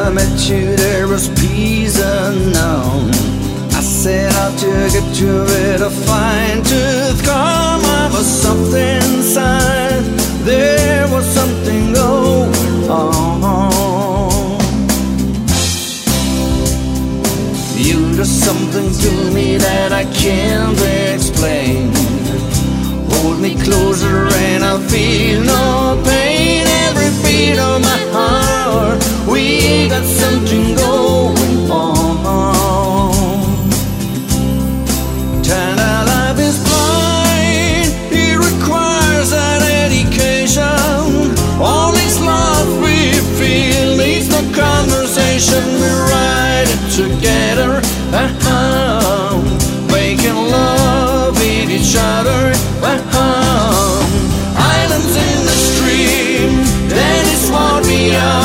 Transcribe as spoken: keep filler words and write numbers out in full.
I met you, there was peace unknown. I set out to get you with a fine tooth comb. I was something inside, there was something going on. You do something to me that I can't explain. Hold me closer and I'll feel no pain. Every beat of my heart, we got something going on. Tender love is blind, it requires an education. All this love we feel needs no conversation. We ride it together, uh-huh, making love with each other, uh-huh. Islands in the stream, that is what we are.